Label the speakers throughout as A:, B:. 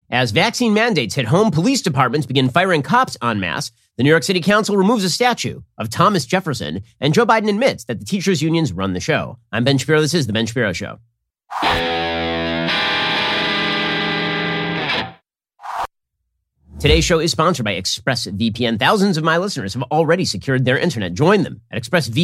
A: As vaccine mandates hit home, police departments begin firing cops en masse. The New York City Council removes a statue of Thomas Jefferson, and Joe Biden admits that the teachers' unions run the show. I'm Ben Shapiro. This is The Ben Shapiro Show. Today's show is sponsored by ExpressVPN. Thousands of my listeners have already secured their internet. Join them at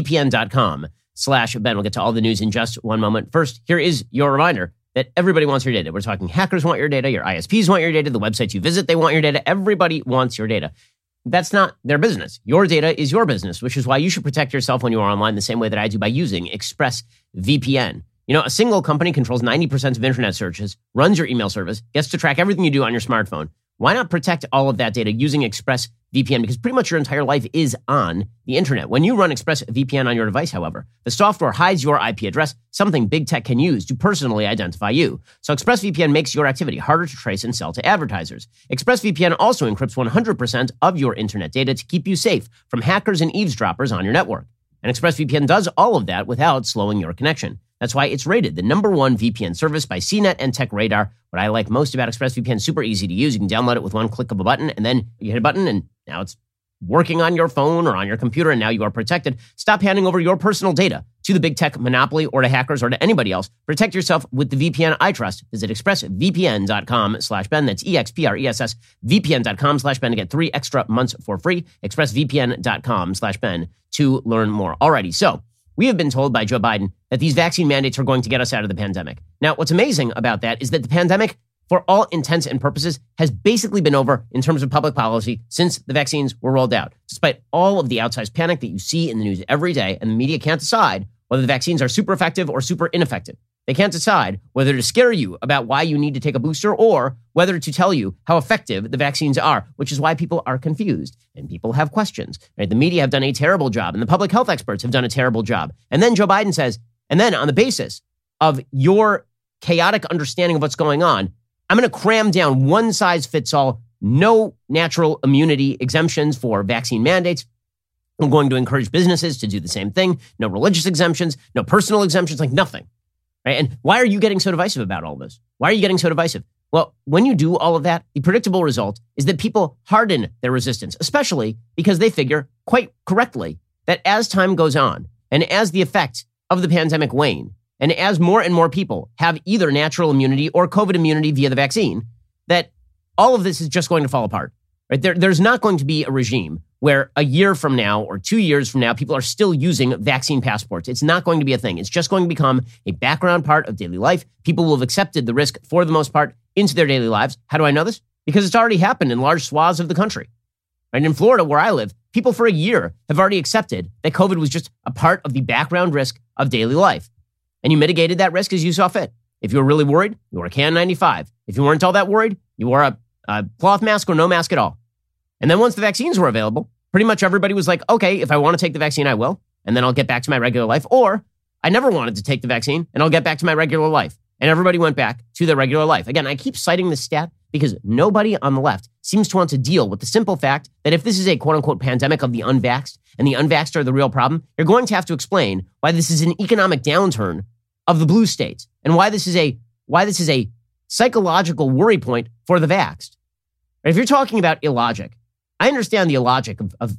A: expressvpn.com/Ben. We'll get to all the news in just one moment. First, here is your reminder that everybody wants your data. We're talking hackers want your data, your ISPs want your data, the websites you visit, they want your data. Everybody wants your data. That's not their business. Your data is your business, which is why you should protect yourself when you are online the same way that I do by using ExpressVPN. You know, a single company controls 90% of internet searches, runs your email service, gets to track everything you do on your smartphone. Why not protect all of that data using ExpressVPN? Because pretty much your entire life is on the internet. When you run ExpressVPN on your device, however, the software hides your IP address, something big tech can use to personally identify you. So ExpressVPN makes your activity harder to trace and sell to advertisers. ExpressVPN also encrypts 100% of your internet data to keep you safe from hackers and eavesdroppers on your network. And ExpressVPN does all of that without slowing your connection. That's why it's rated the #1 VPN service by CNET and TechRadar. What I like most about ExpressVPN, super easy to use. You can download it with one click of a button, and then you hit a button, and now it's working on your phone or on your computer, and now you are protected. Stop handing over your personal data to the big tech monopoly or to hackers or to anybody else. Protect yourself with the VPN I trust. Visit expressvpn.com/Ben. That's EXPRESS VPN.com/Ben to get 3 extra months for free. expressvpn.com/Ben to learn more. Alrighty, so we have been told by Joe Biden that these vaccine mandates are going to get us out of the pandemic. Now, what's amazing about that is that the pandemic, for all intents and purposes, has basically been over in terms of public policy since the vaccines were rolled out. Despite all of the outsized panic that you see in the news every day, and the media can't decide whether the vaccines are super effective or super ineffective. They can't decide whether to scare you about why you need to take a booster or whether to tell you how effective the vaccines are, which is why people are confused and people have questions. Right? The media have done a terrible job and the public health experts have done a terrible job. And then Joe Biden says, and then on the basis of your chaotic understanding of what's going on, I'm going to cram down one size fits all, no natural immunity exemptions for vaccine mandates. I'm going to encourage businesses to do the same thing. No religious exemptions, no personal exemptions, like nothing. Right? And why are you getting so divisive about all this? Why are you getting so divisive? Well, when you do all of that, the predictable result is that people harden their resistance, especially because they figure quite correctly that as time goes on and as the effects of the pandemic wane, and as more and more people have either natural immunity or COVID immunity via the vaccine, that all of this is just going to fall apart. Right? There's not going to be a regime where a year from now or 2 years from now, people are still using vaccine passports. It's not going to be a thing. It's just going to become a background part of daily life. People will have accepted the risk for the most part into their daily lives. How do I know this? Because it's already happened in large swaths of the country. And in Florida, where I live, people for a year have already accepted that COVID was just a part of the background risk of daily life. And you mitigated that risk as you saw fit. If you were really worried, you wore a KN95. If you weren't all that worried, you wore a cloth mask or no mask at all. And then once the vaccines were available, pretty much everybody was like, okay, if I want to take the vaccine, I will. And then I'll get back to my regular life. Or I never wanted to take the vaccine and I'll get back to my regular life. And everybody went back to their regular life. Again, I keep citing this stat because nobody on the left seems to want to deal with the simple fact that if this is a quote unquote pandemic of the unvaxxed and the unvaxxed are the real problem, you're going to have to explain why this is an economic downturn of the blue states and why this is a psychological worry point for the vaxxed. If you're talking about illogic, I understand the illogic of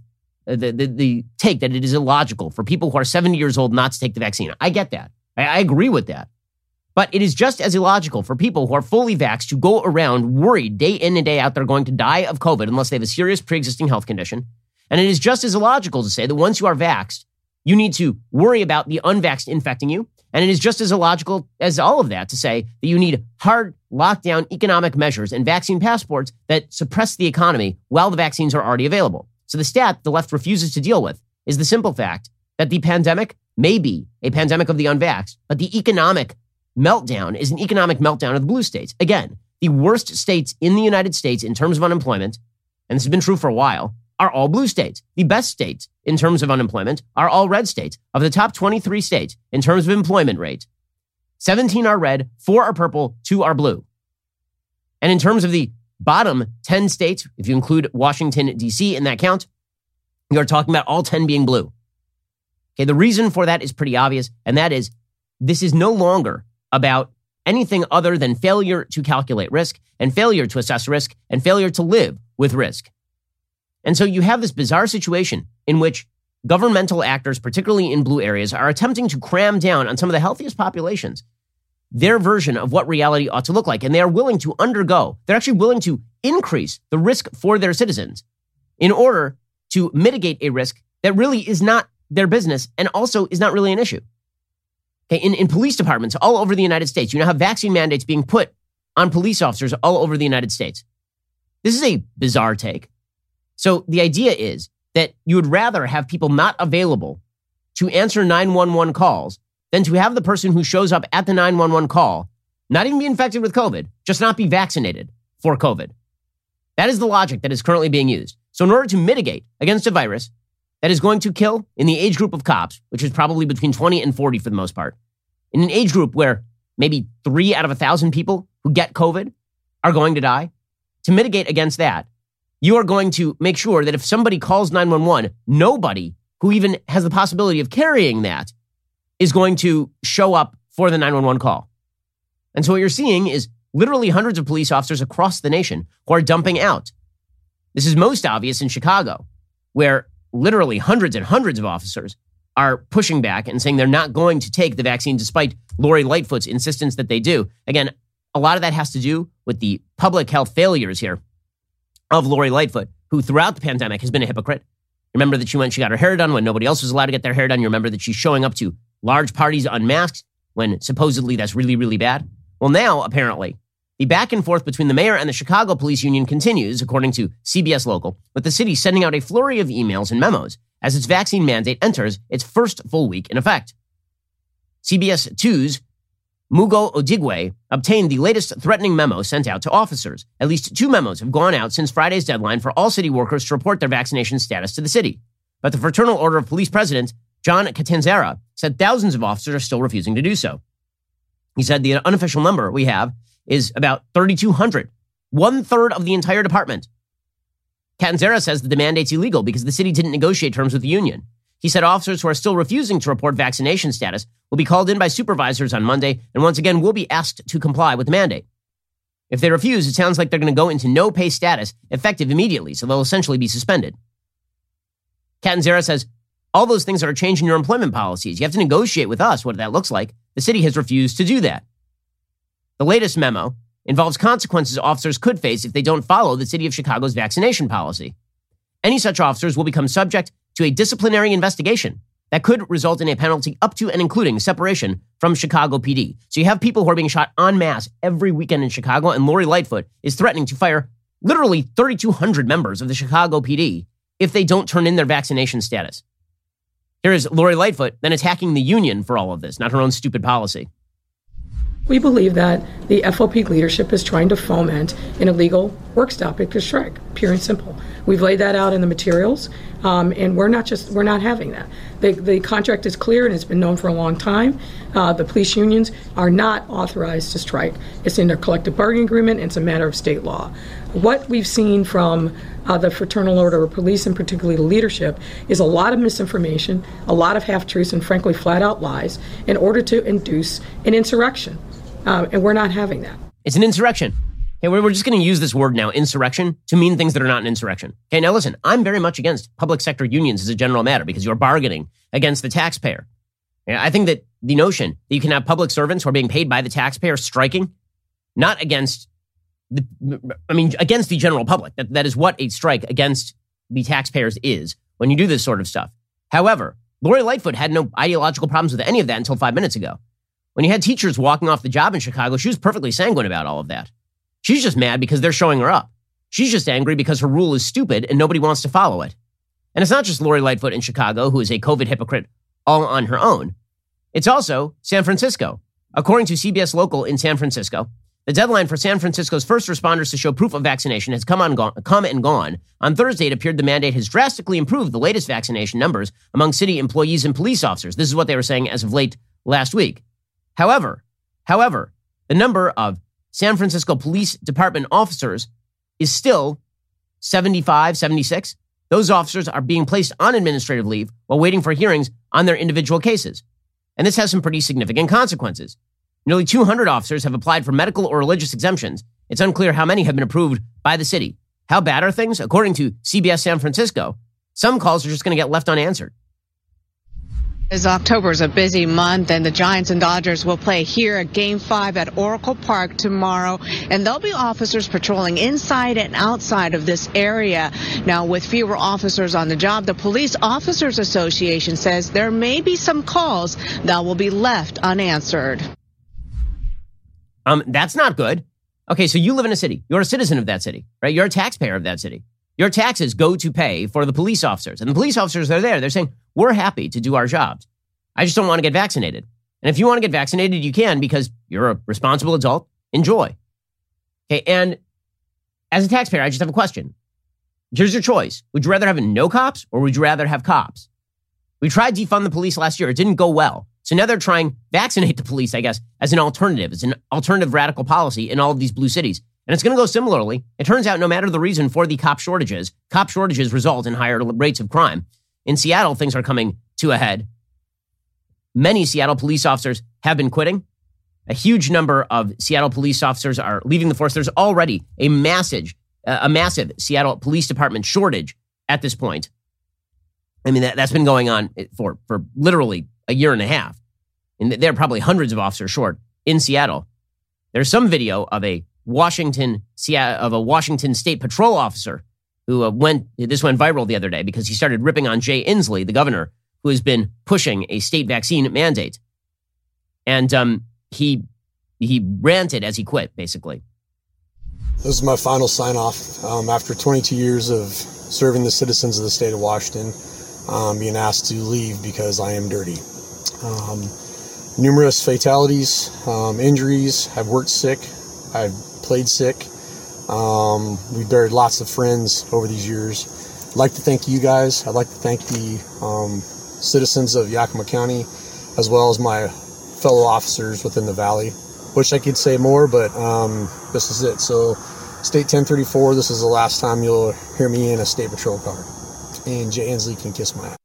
A: the take that it is illogical for people who are 70 years old not to take the vaccine. I get that. I agree with that. But it is just as illogical for people who are fully vaxxed to go around worried day in and day out they're going to die of COVID unless they have a serious pre-existing health condition. And it is just as illogical to say that once you are vaxxed, you need to worry about the unvaxxed infecting you. And it is just as illogical as all of that to say that you need hard lockdown economic measures and vaccine passports that suppress the economy while the vaccines are already available. So the stat the left refuses to deal with is the simple fact that the pandemic may be a pandemic of the unvaxxed, but the economic meltdown is an economic meltdown of the blue states. Again, the worst states in the United States in terms of unemployment, and this has been true for a while, are all blue states. The best states in terms of unemployment are all red states. Of the top 23 states in terms of employment rate, 17 are red, 4 are purple, 2 are blue. And in terms of the bottom 10 states, if you include Washington, D.C. in that count, you are talking about all 10 being blue. Okay, the reason for that is pretty obvious, and that is this is no longer about anything other than failure to calculate risk and failure to assess risk and failure to live with risk. And so you have this bizarre situation in which governmental actors, particularly in blue areas, are attempting to cram down on some of the healthiest populations their version of what reality ought to look like. And they are willing to they're actually willing to increase the risk for their citizens in order to mitigate a risk that really is not their business and also is not really an issue. Okay, in police departments all over the United States, you now have vaccine mandates being put on police officers all over the United States. This is a bizarre take. So the idea is that you would rather have people not available to answer 911 calls than to have the person who shows up at the 911 call not even be infected with COVID, just not be vaccinated for COVID. That is the logic that is currently being used. So in order to mitigate against a virus that is going to kill in the age group of cops, which is probably between 20 and 40 for the most part, in an age group where maybe 3 out of 1,000 people who get COVID are going to die, to mitigate against that, you are going to make sure that if somebody calls 911, nobody who even has the possibility of carrying that is going to show up for the 911 call. And so what you're seeing is literally hundreds of police officers across the nation who are dumping out. This is most obvious in Chicago, where literally hundreds and hundreds of officers are pushing back and saying they're not going to take the vaccine despite Lori Lightfoot's insistence that they do. Again, a lot of that has to do with the public health failures here of Lori Lightfoot, who throughout the pandemic has been a hypocrite. Remember that she got her hair done when nobody else was allowed to get their hair done. You remember that she's showing up to large parties unmasked when supposedly that's really, really bad. Well, now, apparently, the back and forth between the mayor and the Chicago Police Union continues, according to CBS Local, with the city sending out a flurry of emails and memos as its vaccine mandate enters its first full week in effect. CBS 2's Mugo Odigwe obtained the latest threatening memo sent out to officers. At least 2 memos have gone out since Friday's deadline for all city workers to report their vaccination status to the city. But the Fraternal Order of Police President, John Catanzara, said thousands of officers are still refusing to do so. He said the unofficial number we have is about 3,200, 1/3 of the entire department. Catanzara says that the mandate's illegal because the city didn't negotiate terms with the union. He said officers who are still refusing to report vaccination status will be called in by supervisors on Monday and once again will be asked to comply with the mandate. If they refuse, it sounds like they're going to go into no pay status effective immediately, so they'll essentially be suspended. Catanzara says, all those things are changing your employment policies. You have to negotiate with us what that looks like. The city has refused to do that. The latest memo involves consequences officers could face if they don't follow the city of Chicago's vaccination policy. Any such officers will become subject to a disciplinary investigation that could result in a penalty up to and including separation from Chicago PD. So you have people who are being shot en masse every weekend in Chicago, and Lori Lightfoot is threatening to fire literally 3,200 members of the Chicago PD if they don't turn in their vaccination status. Here is Lori Lightfoot then attacking the union for all of this, not her own stupid policy.
B: We believe that the FOP leadership is trying to foment an illegal work stoppage or strike, pure and simple. We've laid that out in the materials, and we're not having that. The contract is clear and it's been known for a long time. The police unions are not authorized to strike. It's in their collective bargaining agreement. It's a matter of state law. What we've seen from the Fraternal Order of Police, and particularly the leadership, is a lot of misinformation, a lot of half-truths, and frankly flat-out lies in order to induce an insurrection. And we're not having that.
A: It's an insurrection. Okay, we're just going to use this word now, insurrection, to mean things that are not an insurrection. Okay, now listen, I'm very much against public sector unions as a general matter because you're bargaining against the taxpayer. I think that the notion that you can have public servants who are being paid by the taxpayer striking, not against against the general public. That is what a strike against the taxpayers is when you do this sort of stuff. However, Lori Lightfoot had no ideological problems with any of that until 5 minutes ago. When you had teachers walking off the job in Chicago, she was perfectly sanguine about all of that. She's just mad because they're showing her up. She's just angry because her rule is stupid and nobody wants to follow it. And it's not just Lori Lightfoot in Chicago, who is a COVID hypocrite all on her own. It's also San Francisco. According to CBS Local in San Francisco, the deadline for San Francisco's first responders to show proof of vaccination has come and gone. On Thursday, it appeared the mandate has drastically improved the latest vaccination numbers among city employees and police officers. This is what they were saying as of late last week. However, the number of San Francisco Police Department officers is still 75, 76. Those officers are being placed on administrative leave while waiting for hearings on their individual cases. And this has some pretty significant consequences. Nearly 200 officers have applied for medical or religious exemptions. It's unclear how many have been approved by the city. How bad are things? According to CBS San Francisco, some calls are just going to get left unanswered.
C: As October is a busy month, and the Giants and Dodgers will play here at Game 5 at Oracle Park tomorrow, and there'll be officers patrolling inside and outside of this area. Now, with fewer officers on the job, the Police Officers Association says there may be some calls that will be left unanswered.
A: That's not good. Okay, so you live in a city. You're a citizen of that city, right? You're a taxpayer of that city. Your taxes go to pay for the police officers. And the police officers are there. They're saying, we're happy to do our jobs. I just don't want to get vaccinated. And if you want to get vaccinated, you can because you're a responsible adult. Enjoy. Okay, and as a taxpayer, I just have a question. Here's your choice. Would you rather have no cops or would you rather have cops? We tried defund the police last year. It didn't go well. So now they're trying vaccinate the police, I guess, as an alternative. It's an alternative radical policy in all of these blue cities. And it's going to go similarly. It turns out no matter the reason for the cop shortages result in higher rates of crime. In Seattle, things are coming to a head. Many Seattle police officers have been quitting. A huge number of Seattle police officers are leaving the force. There's already a massive Seattle Police Department shortage at this point. I mean, that's been going on for literally a year and a half. And there are probably hundreds of officers short in Seattle. There's some video of a Washington State Patrol officer who went viral the other day because he started ripping on Jay Inslee, the governor, who has been pushing a state vaccine mandate. And he ranted as he quit, basically.
D: This is my final sign-off after 22 years of serving the citizens of the state of Washington, being asked to leave because I am dirty. Numerous fatalities, injuries. I've worked sick. I've played sick. We buried lots of friends over these years. I'd like to thank you guys. I'd like to thank the citizens of Yakima County, as well as my fellow officers within the Valley. Wish I could say more, but this is it. So, State 1034, this is the last time you'll hear me in a state patrol car. And Jay Inslee can kiss my ass.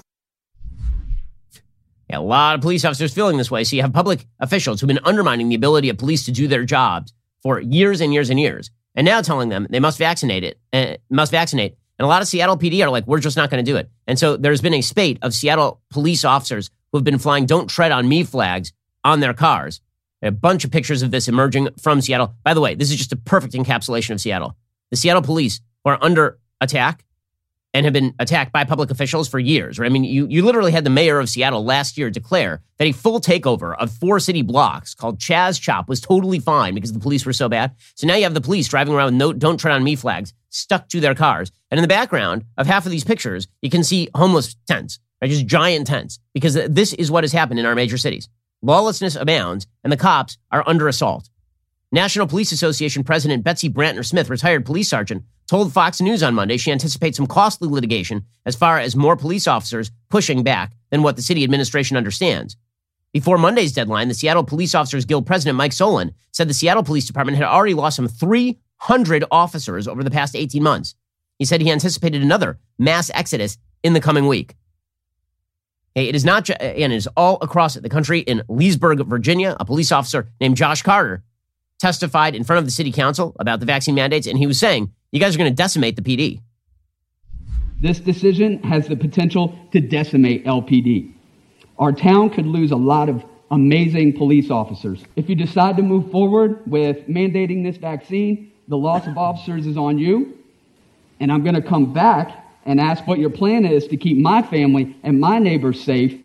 A: Yeah, a lot of police officers feeling this way. So you have public officials who've been undermining the ability of police to do their jobs for years and years and years, and now telling them they must vaccinate. And a lot of Seattle PD are like, we're just not going to do it. And so there's been a spate of Seattle police officers who have been flying "Don't Tread on Me" flags on their cars. A bunch of pictures of this emerging from Seattle. By the way, this is just a perfect encapsulation of Seattle. The Seattle police are under attack and have been attacked by public officials for years. Right? I mean, you literally had the mayor of Seattle last year declare that a full takeover of 4 city blocks called Chaz Chop was totally fine because the police were so bad. So now you have the police driving around with "Don't Tread on Me" flags stuck to their cars. And in the background of half of these pictures, you can see homeless tents, right? Just giant tents, because this is what has happened in our major cities. Lawlessness abounds, and the cops are under assault. National Police Association President Betsy Brantner Smith, retired police sergeant, told Fox News on Monday she anticipates some costly litigation as far as more police officers pushing back than what the city administration understands. Before Monday's deadline, the Seattle Police Officers Guild president Mike Solon said the Seattle Police Department had already lost some 300 officers over the past 18 months. He said he anticipated another mass exodus in the coming week. It is not, and it is all across the country. In Leesburg, Virginia, a police officer named Josh Carter testified in front of the city council about the vaccine mandates, and he was saying, you guys are going to decimate the PD.
E: This decision has the potential to decimate LPD. Our town could lose a lot of amazing police officers. If you decide to move forward with mandating this vaccine, the loss of officers is on you, and I'm going to come back and ask what your plan is to keep my family and my neighbors safe.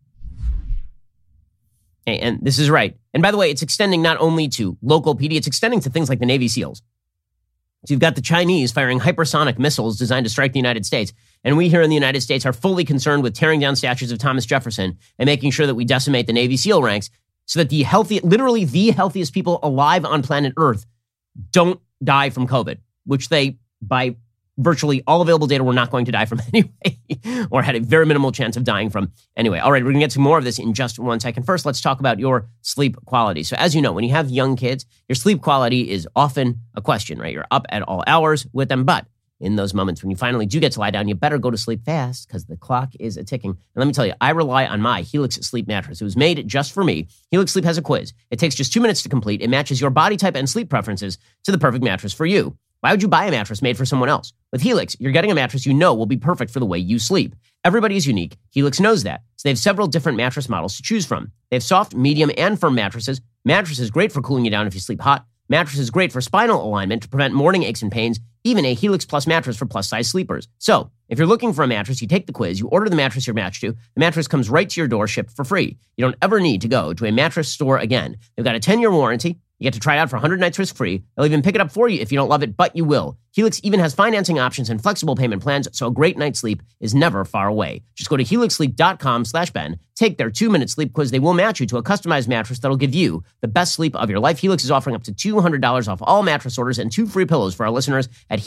A: And this is right. And by the way, it's extending not only to local PD, it's extending to things like the Navy SEALs. So you've got the Chinese firing hypersonic missiles designed to strike the United States. And we here in the United States are fully concerned with tearing down statues of Thomas Jefferson and making sure that we decimate the Navy SEAL ranks so that literally the healthiest people alive on planet Earth don't die from COVID, which they, by virtually all available data, were not going to die from anyway, or had a very minimal chance of dying from anyway. All right, we're going to get to more of this in just one second. First, let's talk about your sleep quality. So as you know, when you have young kids, your sleep quality is often a question, right? You're up at all hours with them, but in those moments when you finally do get to lie down, you better go to sleep fast because the clock is a-ticking. And let me tell you, I rely on my Helix Sleep mattress. It was made just for me. Helix Sleep has a quiz. It takes just 2 minutes to complete. It matches your body type and sleep preferences to the perfect mattress for you. Why would you buy a mattress made for someone else? With Helix, you're getting a mattress you know will be perfect for the way you sleep. Everybody is unique. Helix knows that. So they have several different mattress models to choose from. They have soft, medium, and firm mattresses. Mattresses great for cooling you down if you sleep hot. Mattresses great for spinal alignment to prevent morning aches and pains. Even a Helix Plus mattress for plus-size sleepers. So, if you're looking for a mattress, you take the quiz, you order the mattress you're matched to. The mattress comes right to your door, shipped for free. You don't ever need to go to a mattress store again. They've got a 10-year warranty. You get to try it out for 100 nights risk-free. They'll even pick it up for you if you don't love it, but you will. Helix even has financing options and flexible payment plans, so a great night's sleep is never far away. Just go to helixsleep.com/Ben. Take their 2-minute sleep quiz. They will match you to a customized mattress that'll give you the best sleep of your life. Helix is offering up to $200 off all mattress orders and 2 free pillows for our listeners at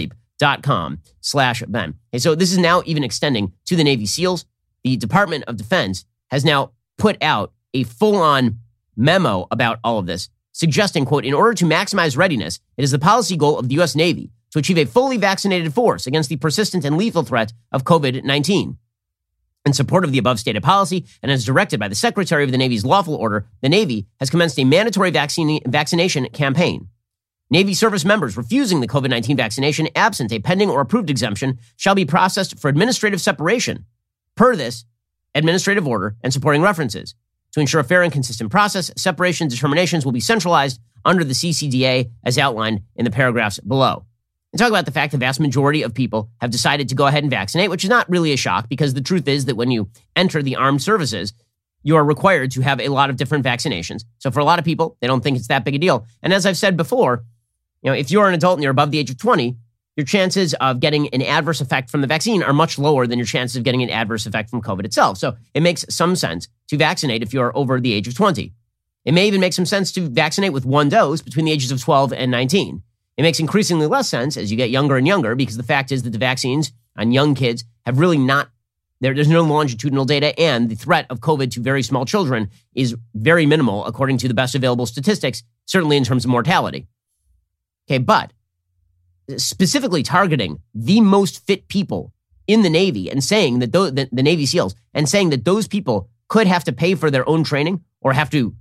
A: helixsleep.com/Ben. Okay, so this is now even extending to the Navy SEALs. The Department of Defense has now put out a full-on memo about all of this, suggesting, quote, in order to maximize readiness, it is the policy goal of the U.S. Navy to achieve a fully vaccinated force against the persistent and lethal threat of COVID-19. In support of the above stated policy, and as directed by the Secretary of the Navy's lawful order, the Navy has commenced a mandatory vaccination campaign. Navy service members refusing the COVID-19 vaccination absent a pending or approved exemption shall be processed for administrative separation, per this administrative order and supporting references. To ensure a fair and consistent process, separation determinations will be centralized under the CCDA as outlined in the paragraphs below. And talk about the fact the vast majority of people have decided to go ahead and vaccinate, which is not really a shock because the truth is that when you enter the armed services, you are required to have a lot of different vaccinations. So for a lot of people, they don't think it's that big a deal. And as I've said before, if you're an adult and you're above the age of 20, your chances of getting an adverse effect from the vaccine are much lower than your chances of getting an adverse effect from COVID itself. So it makes some sense to vaccinate if you're over the age of 20. It may even make some sense to vaccinate with 1 dose between the ages of 12 and 19. It makes increasingly less sense as you get younger and younger because the fact is that the vaccines on young kids have really not, there's no longitudinal data, and the threat of COVID to very small children is very minimal according to the best available statistics, certainly in terms of mortality. Okay, but specifically targeting the most fit people in the Navy and saying that the Navy SEALs and saying that those people could have to pay for their own training or have to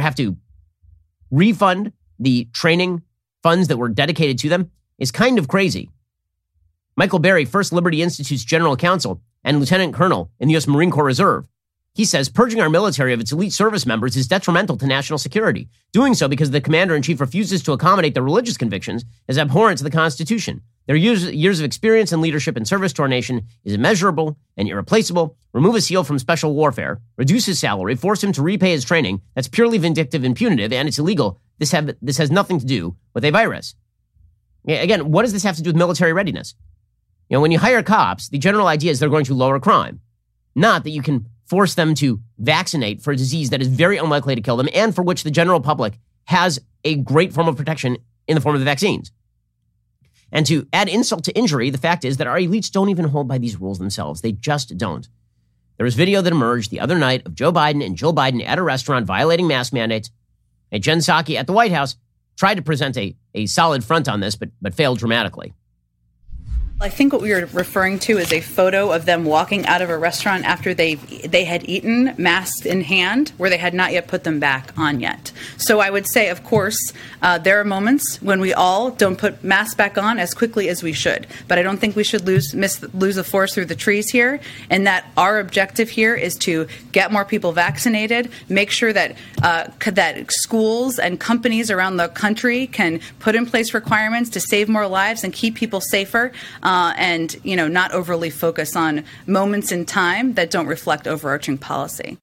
A: refund the training funds that were dedicated to them is kind of crazy. Michael Berry, First Liberty Institute's general counsel and lieutenant colonel in the U.S. Marine Corps Reserve, he says purging our military of its elite service members is detrimental to national security. Doing so because the commander-in-chief refuses to accommodate their religious convictions is abhorrent to the Constitution. Their years of experience and leadership and service to our nation is immeasurable and irreplaceable. Remove a SEAL from special warfare, reduce his salary, force him to repay his training. That's purely vindictive and punitive, and it's illegal. This has nothing to do with a virus. Again, what does this have to do with military readiness? When you hire cops, the general idea is they're going to lower crime, not that you can force them to vaccinate for a disease that is very unlikely to kill them and for which the general public has a great form of protection in the form of the vaccines. And to add insult to injury, the fact is that our elites don't even hold by these rules themselves. They just don't. There was video that emerged the other night of Joe Biden and Jill Biden at a restaurant violating mask mandates. And Jen Psaki at the White House tried to present a solid front on this, but failed dramatically.
F: I think what we were referring to is a photo of them walking out of a restaurant after they had eaten, masks in hand, where they had not yet put them back on yet. So I would say, of course, there are moments when we all don't put masks back on as quickly as we should. But I don't think we should lose the forest through the trees here, and that our objective here is to get more people vaccinated, make sure that that schools and companies around the country can put in place requirements to save more lives and keep people safer. And not overly focus on moments in time that don't reflect overarching policy.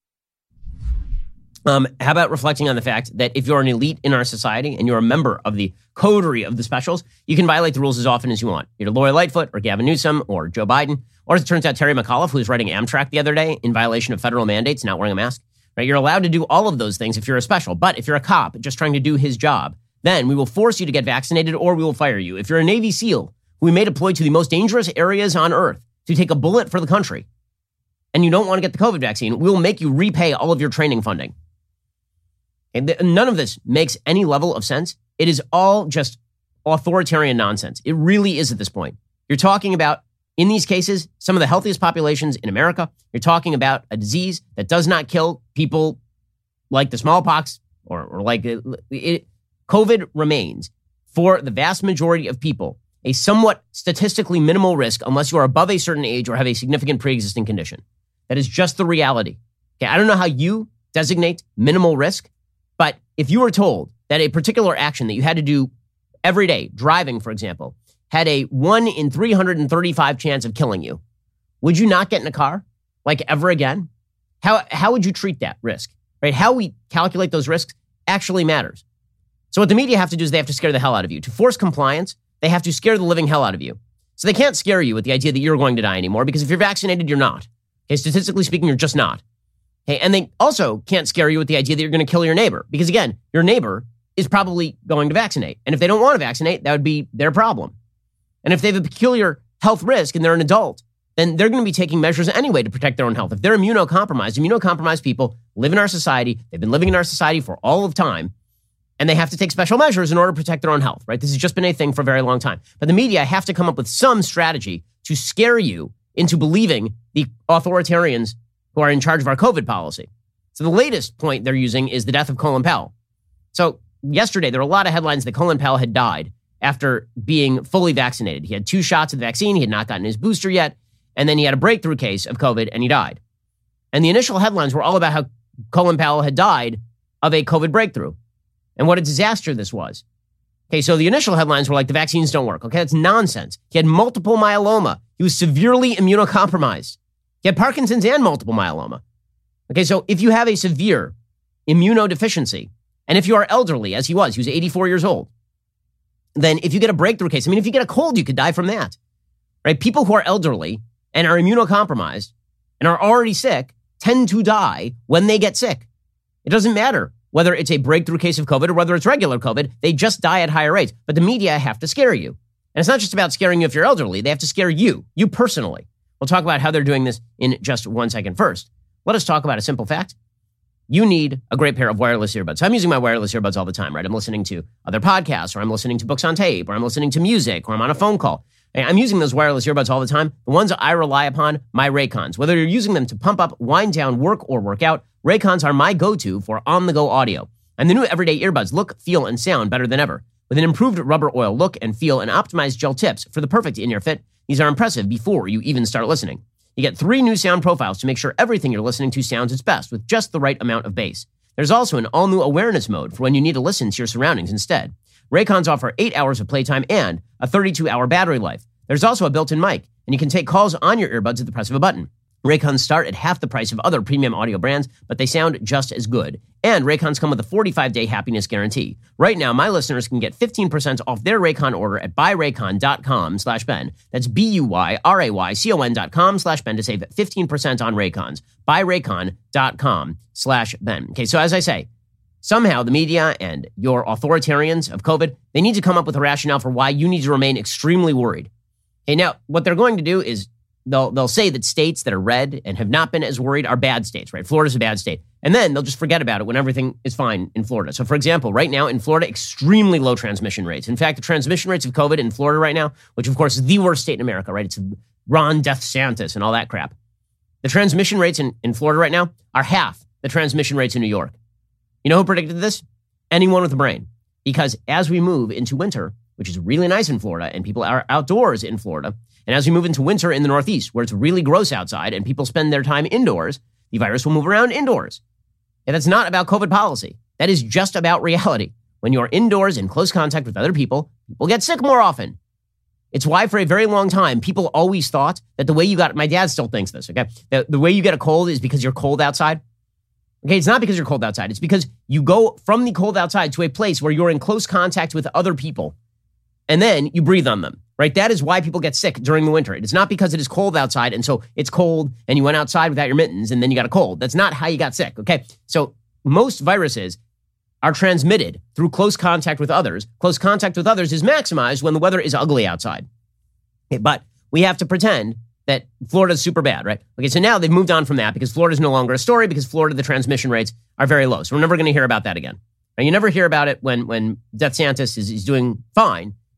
A: How about reflecting on the fact that if you're an elite in our society and you're a member of the coterie of the specials, you can violate the rules as often as you want. You're Lori Lightfoot or Gavin Newsom or Joe Biden, or as it turns out, Terry McAuliffe, who was riding Amtrak the other day in violation of federal mandates, not wearing a mask. Right? You're allowed to do all of those things if you're a special. But if you're a cop just trying to do his job, then we will force you to get vaccinated or we will fire you. If you're a Navy SEAL who we may deploy to the most dangerous areas on earth to take a bullet for the country, and you don't want to get the COVID vaccine, we will make you repay all of your training funding. And none of this makes any level of sense. It is all just authoritarian nonsense. It really is at this point. You're talking about, in these cases, some of the healthiest populations in America. You're talking about a disease that does not kill people like the smallpox or like it. COVID remains, for the vast majority of people, a somewhat statistically minimal risk unless you are above a certain age or have a significant pre-existing condition. That is just the reality. Okay, I don't know how you designate minimal risk, but if you were told that a particular action that you had to do every day, driving, for example, had a 1 in 335 chance of killing you, would you not get in a car like ever again? How would you treat that risk? Right? How we calculate those risks actually matters. So what the media have to do is they have to scare the hell out of you. To force compliance, they have to scare the living hell out of you. So they can't scare you with the idea that you're going to die anymore, because if you're vaccinated, you're not. Okay, statistically speaking, you're just not. Okay, and they also can't scare you with the idea that you're going to kill your neighbor, because again, your neighbor is probably going to vaccinate. And if they don't want to vaccinate, that would be their problem. And if they have a peculiar health risk and they're an adult, then they're going to be taking measures anyway to protect their own health. If they're immunocompromised people live in our society. They've been living in our society for all of time, and they have to take special measures in order to protect their own health, right? This has just been a thing for a very long time. But the media have to come up with some strategy to scare you into believing the authoritarians who are in charge of our COVID policy. So the latest point they're using is the death of Colin Powell. So yesterday, there were a lot of headlines that Colin Powell had died after being fully vaccinated. He had 2 shots of the vaccine. He had not gotten his booster yet. And then he had a breakthrough case of COVID and he died. And the initial headlines were all about how Colin Powell had died of a COVID breakthrough and what a disaster this was. Okay, so the initial headlines were like, the vaccines don't work. Okay, that's nonsense. He had multiple myeloma. He was severely immunocompromised. He had Parkinson's and multiple myeloma. Okay, so if you have a severe immunodeficiency, and if you are elderly, as he was 84 years old, then if you get a breakthrough case, if you get a cold, you could die from that, right? People who are elderly and are immunocompromised and are already sick tend to die when they get sick. It doesn't matter whether it's a breakthrough case of COVID or whether it's regular COVID, they just die at higher rates. But the media have to scare you. And it's not just about scaring you if you're elderly. They have to scare you personally. We'll talk about how they're doing this in just 1 second. First, let us talk about a simple fact. You need a great pair of wireless earbuds. So I'm using my wireless earbuds all the time, right? I'm listening to other podcasts, or I'm listening to books on tape, or I'm listening to music, or I'm on a phone call. I'm using those wireless earbuds all the time. The ones I rely upon, my Raycons. Whether you're using them to pump up, wind down, work, or work out, Raycons are my go-to for on-the-go audio. And the new everyday earbuds look, feel, and sound better than ever. With an improved rubber oil look and feel and optimized gel tips for the perfect in-ear fit, these are impressive before you even start listening. You get 3 new sound profiles to make sure everything you're listening to sounds its best with just the right amount of bass. There's also an all-new awareness mode for when you need to listen to your surroundings instead. Raycons offer 8 hours of playtime and a 32-hour battery life. There's also a built-in mic, and you can take calls on your earbuds at the press of a button. Raycons start at half the price of other premium audio brands, but they sound just as good. And Raycons come with a 45-day happiness guarantee. Right now, my listeners can get 15% off their Raycon order at buyraycon.com/Ben. That's BUYRAYCON.com/Ben to save 15% on Raycons. Buyraycon.com/Ben. Okay, so as I say, somehow the media and your authoritarians of COVID, they need to come up with a rationale for why you need to remain extremely worried. Okay, now, what they're going to do is they'll say that states that are red and have not been as worried are bad states, right? Florida's a bad state. And then they'll just forget about it when everything is fine in Florida. So, for example, right now in Florida, extremely low transmission rates. In fact, the transmission rates of COVID in Florida right now, which of course is the worst state in America, right? It's Ron DeSantis and all that crap. The transmission rates in Florida right now are half the transmission rates in New York. You know who predicted this? Anyone with a brain. Because as we move into winter, which is really nice in Florida, and people are outdoors in Florida, and as we move into winter in the Northeast, where it's really gross outside and people spend their time indoors, the virus will move around indoors. And that's not about COVID policy. That is just about reality. When you're indoors in close contact with other people, people get sick more often. It's why for a very long time, people always thought that the way you got, my dad still thinks this, okay? The way you get a cold is because you're cold outside. Okay, it's not because you're cold outside. It's because you go from the cold outside to a place where you're in close contact with other people, and then you breathe on them, right? That is why people get sick during the winter. It's not because it is cold outside, and so it's cold, and you went outside without your mittens, and then you got a cold. That's not how you got sick, okay? So most viruses are transmitted through close contact with others. Close contact with others is maximized when the weather is ugly outside. Okay, but we have to pretend that Florida's super bad, right? Okay, so now they've moved on from that because Florida's no longer a story because Florida, the transmission rates are very low. So we're never going to hear about that again. And you never hear about it when DeSantis is doing fine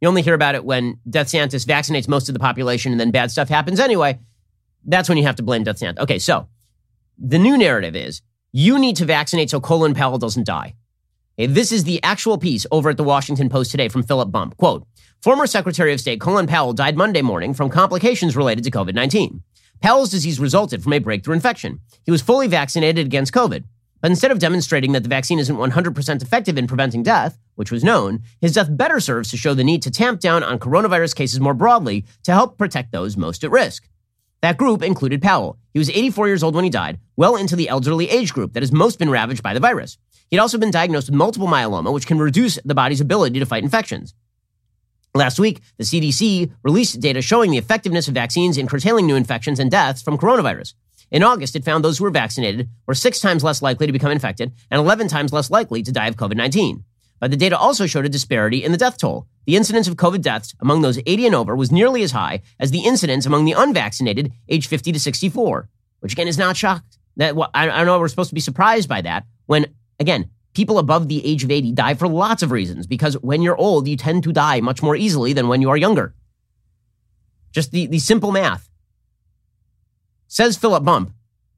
A: You only hear about it when DeSantis vaccinates most of the population and then bad stuff happens anyway. That's when you have to blame DeSantis. Okay, so the new narrative is you need to vaccinate so Colin Powell doesn't die. Okay, this is the actual piece over at the Washington Post today from Philip Bump. Quote, former Secretary of State Colin Powell died Monday morning from complications related to COVID-19. Powell's disease resulted from a breakthrough infection. He was fully vaccinated against COVID. But instead of demonstrating that the vaccine isn't 100% effective in preventing death, which was known, his death better serves to show the need to tamp down on coronavirus cases more broadly to help protect those most at risk. That group included Powell. He was 84 years old when he died, well into the elderly age group that has most been ravaged by the virus. He'd also been diagnosed with multiple myeloma, which can reduce the body's ability to fight infections. Last week, the CDC released data showing the effectiveness of vaccines in curtailing new infections and deaths from coronavirus. In August, it found those who were vaccinated were 6 times less likely to become infected and 11 times less likely to die of COVID-19. But the data also showed a disparity in the death toll. The incidence of COVID deaths among those 80 and over was nearly as high as the incidence among the unvaccinated age 50 to 64, which again is not shocked. I know we're supposed to be surprised by that when, again, people above the age of 80 die for lots of reasons because when you're old, you tend to die much more easily than when you are younger. Just the simple math. Says Philip Bump,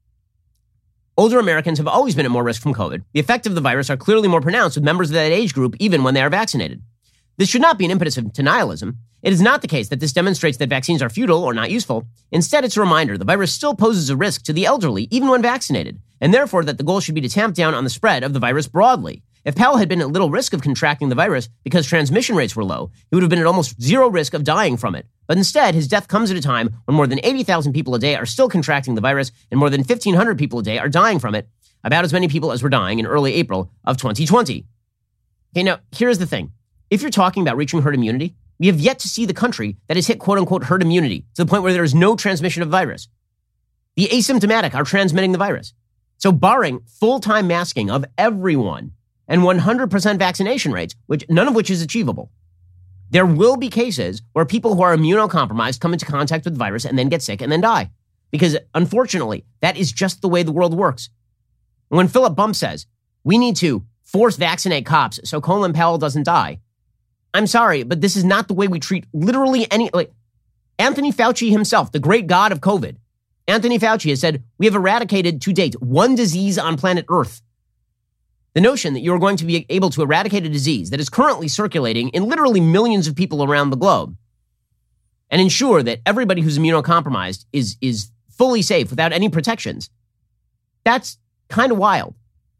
A: older Americans have always been at more risk from COVID. The effects of the virus are clearly more pronounced with members of that age group, even when they are vaccinated. This should not be an impetus of denialism. It is not the case that this demonstrates that vaccines are futile or not useful. Instead, it's a reminder the virus still poses a risk to the elderly, even when vaccinated, and therefore that the goal should be to tamp down on the spread of the virus broadly. If Powell had been at little risk of contracting the virus because transmission rates were low, he would have been at almost zero risk of dying from it. But instead, his death comes at a time when more than 80,000 people a day are still contracting the virus and more than 1,500 people a day are dying from it, about as many people as were dying in early April of 2020. Okay, now, here's the thing. If you're talking about reaching herd immunity, we have yet to see the country that has hit quote-unquote herd immunity to the point where there is no transmission of virus. The asymptomatic are transmitting the virus. So barring full-time masking of everyone and 100% vaccination rates, none of which is achievable, there will be cases where people who are immunocompromised come into contact with the virus and then get sick and then die. Because unfortunately, that is just the way the world works. When Philip Bump says, we need to force vaccinate cops so Colin Powell doesn't die, I'm sorry, but this is not the way we treat literally any... Anthony Fauci himself, the great god of COVID, Anthony Fauci has said, we have eradicated to date one disease on planet Earth. The notion that you're going to be able to eradicate a disease that is currently circulating in literally millions of people around the globe and ensure that everybody who's immunocompromised is fully safe without any protections, that's kind of wild.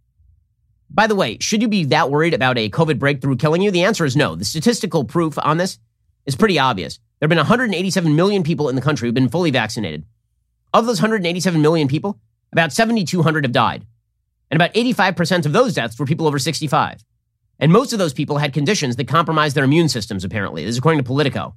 A: By the way, should you be that worried about a COVID breakthrough killing you? The answer is no. The statistical proof on this is pretty obvious. There have been 187 million people in the country who've been fully vaccinated. Of those 187 million people, about 7,200 have died. And about 85% of those deaths were people over 65. And most of those people had conditions that compromised their immune systems, apparently. This is according to Politico.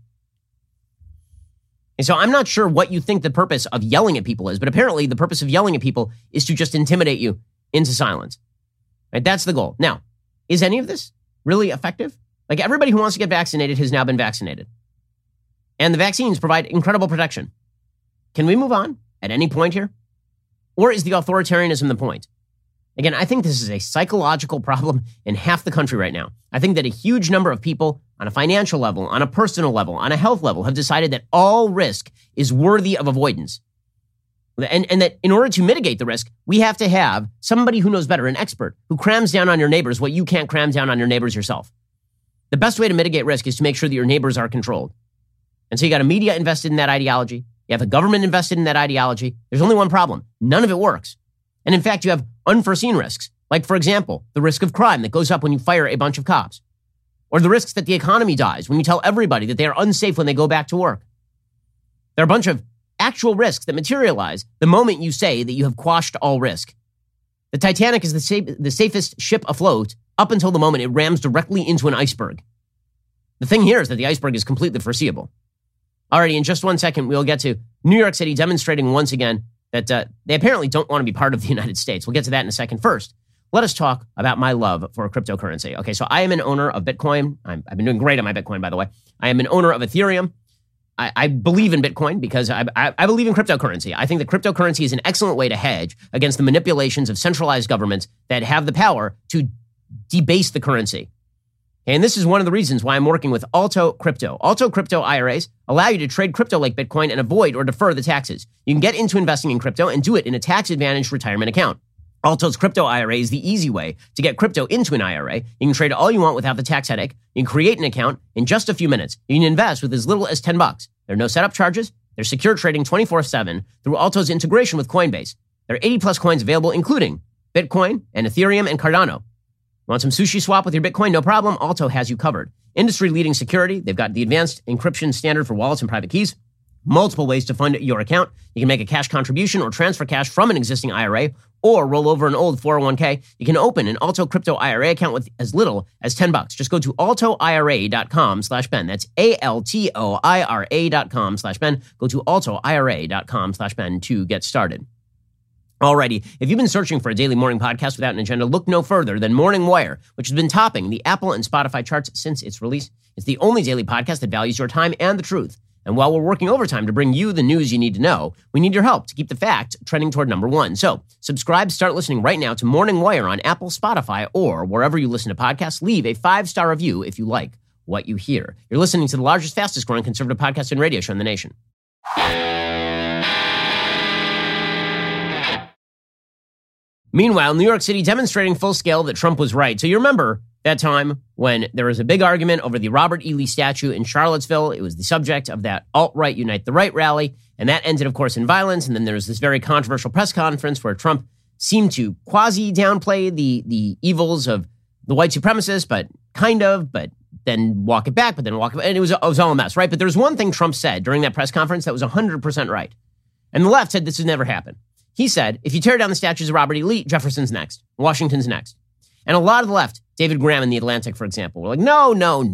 A: And so I'm not sure what you think the purpose of yelling at people is, but apparently the purpose of yelling at people is to just intimidate you into silence. Right? That's the goal. Now, is any of this really effective? Like, everybody who wants to get vaccinated has now been vaccinated. And the vaccines provide incredible protection. Can we move on at any point here? Or is the authoritarianism the point? Again, I think this is a psychological problem in half the country right now. I think that a huge number of people on a financial level, on a personal level, on a health level have decided that all risk is worthy of avoidance. And that in order to mitigate the risk, we have to have somebody who knows better, an expert, who crams down on your neighbors what you can't cram down on your neighbors yourself. The best way to mitigate risk is to make sure that your neighbors are controlled. And so you got a media invested in that ideology. You have a government invested in that ideology. There's only one problem. None of it works. And in fact, you have unforeseen risks. Like, for example, the risk of crime that goes up when you fire a bunch of cops. Or the risks that the economy dies when you tell everybody that they are unsafe when they go back to work. There are a bunch of actual risks that materialize the moment you say that you have quashed all risk. The Titanic is the safest ship afloat up until the moment it rams directly into an iceberg. The thing here is that the iceberg is completely foreseeable. Alrighty, in just 1 second, we'll get to New York City demonstrating once again that they apparently don't want to be part of the United States. We'll get to that in a second. First, let us talk about my love for cryptocurrency. Okay, so I am an owner of Bitcoin. I've been doing great on my Bitcoin, by the way. I am an owner of Ethereum. I believe in Bitcoin because I believe in cryptocurrency. I think that cryptocurrency is an excellent way to hedge against the manipulations of centralized governments that have the power to debase the currency. And this is one of the reasons why I'm working with Alto Crypto. Alto Crypto IRAs allow you to trade crypto like Bitcoin and avoid or defer the taxes. You can get into investing in crypto and do it in a tax-advantaged retirement account. Alto's crypto IRA is the easy way to get crypto into an IRA. You can trade all you want without the tax headache. You can create an account in just a few minutes. You can invest with as little as $10. There are no setup charges. There's secure trading 24/7 through Alto's integration with Coinbase. There are 80 plus coins available, including Bitcoin and Ethereum and Cardano. Want some sushi swap with your Bitcoin? No problem. Alto has you covered. Industry-leading security. They've got the advanced encryption standard for wallets and private keys. Multiple ways to fund your account. You can make a cash contribution or transfer cash from an existing IRA or roll over an old 401k. You can open an Alto Crypto IRA account with as little as $10. Just go to altoira.com/Ben. That's ALTOIRA.com/Ben. Go to altoira.com/Ben to get started. Alrighty, if you've been searching for a daily morning podcast without an agenda, look no further than Morning Wire, which has been topping the Apple and Spotify charts since its release. It's the only daily podcast that values your time and the truth. And while we're working overtime to bring you the news you need to know, we need your help to keep the fact trending toward number one. So subscribe, start listening right now to Morning Wire on Apple, Spotify, or wherever you listen to podcasts. Leave a 5-star review if you like what you hear. You're listening to the largest, fastest growing conservative podcast and radio show in the nation. Meanwhile, New York City demonstrating full scale that Trump was right. So you remember that time when there was a big argument over the Robert E. Lee statue in Charlottesville. It was the subject of that alt-right Unite the Right rally. And that ended, of course, in violence. And then there was this very controversial press conference where Trump seemed to quasi-downplay the evils of the white supremacists, but then walk it back, but then walk it back. And it was all a mess, right? But there was one thing Trump said during that press conference that was 100% right. And the left said this would never happen. He said, if you tear down the statues of Robert E. Lee, Jefferson's next. Washington's next. And a lot of the left, David Graham in The Atlantic, for example, were like, no.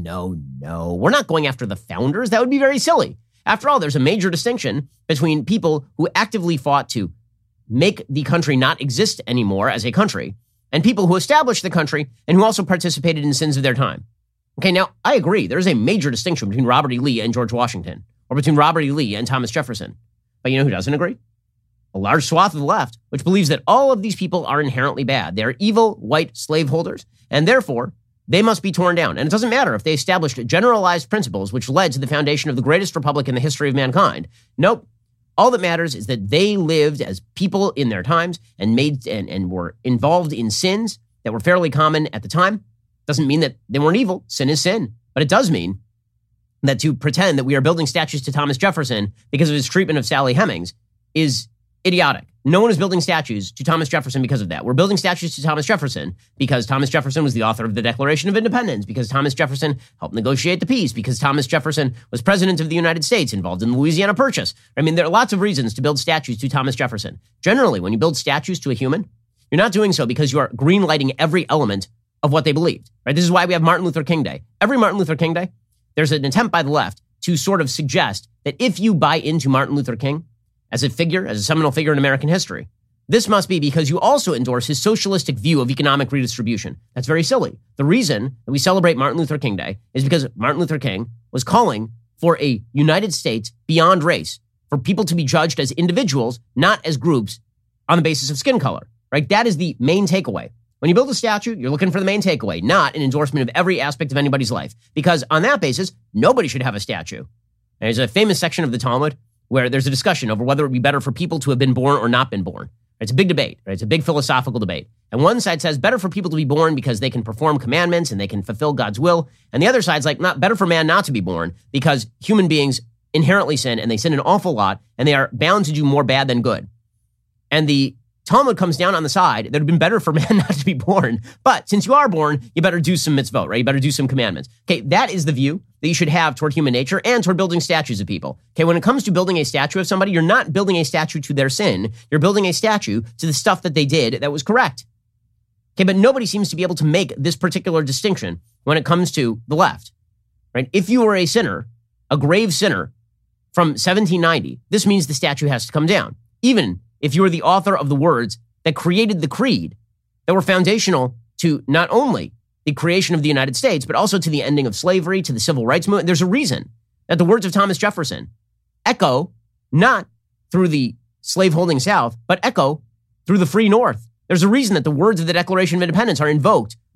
A: We're not going after the founders. That would be very silly. After all, there's a major distinction between people who actively fought to make the country not exist anymore as a country and people who established the country and who also participated in sins of their time. Okay, now, I agree. There's a major distinction between Robert E. Lee and George Washington, or between Robert E. Lee and Thomas Jefferson. But you know who doesn't agree? A large swath of the left, which believes that all of these people are inherently bad. They are evil white slaveholders, and therefore, they must be torn down. And it doesn't matter if they established generalized principles which led to the foundation of the greatest republic in the history of mankind. Nope. All that matters is that they lived as people in their times and were involved in sins that were fairly common at the time. Doesn't mean that they weren't evil. Sin is sin. But it does mean that to pretend that we are building statues to Thomas Jefferson because of his treatment of Sally Hemings is idiotic. No one is building statues to Thomas Jefferson because of that. We're building statues to Thomas Jefferson because Thomas Jefferson was the author of the Declaration of Independence, because Thomas Jefferson helped negotiate the peace, because Thomas Jefferson was president of the United States, involved in the Louisiana Purchase. I mean, there are lots of reasons to build statues to Thomas Jefferson. Generally, when you build statues to a human, you're not doing so because you are greenlighting every element of what they believed, right? This is why we have Martin Luther King Day. Every Martin Luther King Day, there's an attempt by the left to sort of suggest that if you buy into Martin Luther King as a figure, as a seminal figure in American history, this must be because you also endorse his socialistic view of economic redistribution. That's very silly. The reason that we celebrate Martin Luther King Day is because Martin Luther King was calling for a United States beyond race, for people to be judged as individuals, not as groups on the basis of skin color, right? That is the main takeaway. When you build a statue, you're looking for the main takeaway, not an endorsement of every aspect of anybody's life. Because on that basis, nobody should have a statue. And there's a famous section of the Talmud where there's a discussion over whether it would be better for people to have been born or not been born. It's a big debate, right? It's a big philosophical debate. And one side says better for people to be born because they can perform commandments and they can fulfill God's will. And the other side's like, not better for man not to be born because human beings inherently sin and they sin an awful lot and they are bound to do more bad than good. And the Talmud comes down on the side that it would have been better for man not to be born. But since you are born, you better do some mitzvot, right? You better do some commandments. Okay, that is the view that you should have toward human nature and toward building statues of people. Okay, when it comes to building a statue of somebody, you're not building a statue to their sin. You're building a statue to the stuff that they did that was correct. Okay, but nobody seems to be able to make this particular distinction when it comes to the left, right? If you were a sinner, a grave sinner from 1790, this means the statue has to come down. Even if you were the author of the words that created the creed that were foundational to not only the creation of the United States, but also to the ending of slavery, to the civil rights movement. There's a reason that the words of Thomas Jefferson echo not through the slaveholding South, but echo through the free North. There's a reason that the words of the Declaration of Independence are invoked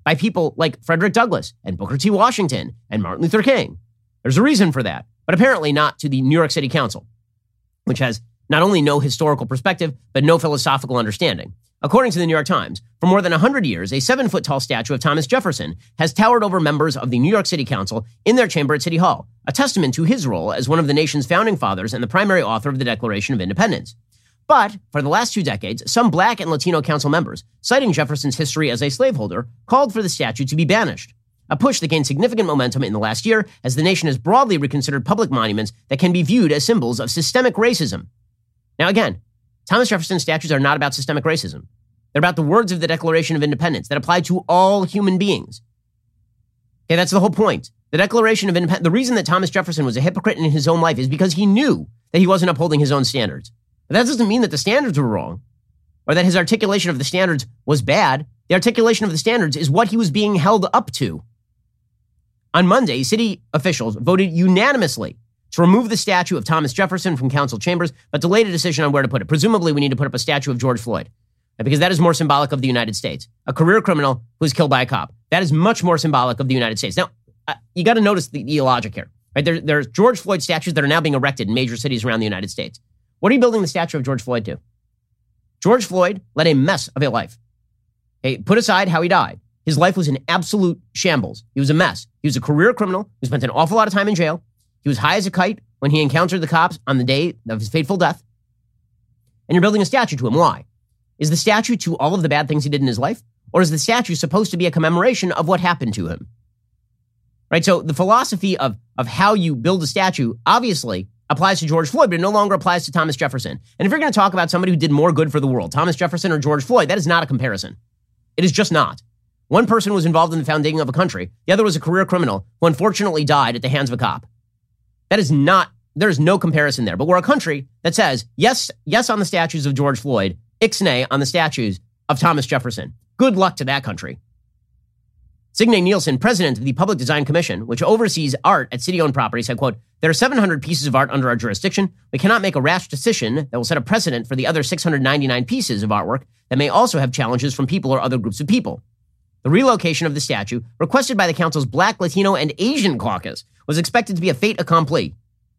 A: by people like Frederick Douglass and Booker T. Washington and Martin Luther King. There's a reason for that, but apparently not to the New York City Council, which has not only no historical perspective, but no philosophical understanding. According to the New York Times, for more than 100 years, a 7-foot-tall statue of Thomas Jefferson has towered over members of the New York City Council in their chamber at City Hall, a testament to his role as one of the nation's founding fathers and the primary author of the Declaration of Independence. But for the last 2 decades, some Black and Latino council members, citing Jefferson's history as a slaveholder, called for the statue to be banished, a push that gained significant momentum in the last year as the nation has broadly reconsidered public monuments that can be viewed as symbols of systemic racism. Now again, Thomas Jefferson statues are not about systemic racism. They're about the words of the Declaration of Independence that apply to all human beings. Okay, that's the whole point. The Declaration of Independence, the reason that Thomas Jefferson was a hypocrite in his own life is because he knew that he wasn't upholding his own standards. But that doesn't mean that the standards were wrong or that his articulation of the standards was bad. The articulation of the standards is what he was being held up to. On Monday, city officials voted unanimously to remove the statue of Thomas Jefferson from council chambers, but delayed a decision on where to put it. Presumably, we need to put up a statue of George Floyd, because that is more symbolic of the United States. A career criminal who was killed by a cop. That is much more symbolic of the United States. Now, you got to notice the logic here. Right? There's George Floyd statues that are now being erected in major cities around the United States. What are you building the statue of George Floyd to? George Floyd led a mess of a life. Okay, put aside how he died. His life was an absolute shambles. He was a mess. He was a career criminal who spent an awful lot of time in jail. He was high as a kite when he encountered the cops on the day of his fateful death. And you're building a statue to him. Why? Is the statue to all of the bad things he did in his life? Or is the statue supposed to be a commemoration of what happened to him? Right? So the philosophy of how you build a statue obviously applies to George Floyd, but it no longer applies to Thomas Jefferson. And if you're going to talk about somebody who did more good for the world, Thomas Jefferson or George Floyd, that is not a comparison. It is just not. One person was involved in the founding of a country. The other was a career criminal who unfortunately died at the hands of a cop. That is not, there's no comparison there. But we're a country that says, yes on the statues of George Floyd, ixnay on the statues of Thomas Jefferson. Good luck to that country. Signe Nielsen, president of the Public Design Commission, which oversees art at city-owned properties, said, quote, "There are 700 pieces of art under our jurisdiction. We cannot make a rash decision that will set a precedent for the other 699 pieces of artwork that may also have challenges from people or other groups of people." The relocation of the statue, requested by the council's Black, Latino, and Asian caucus, was expected to be a fait accompli.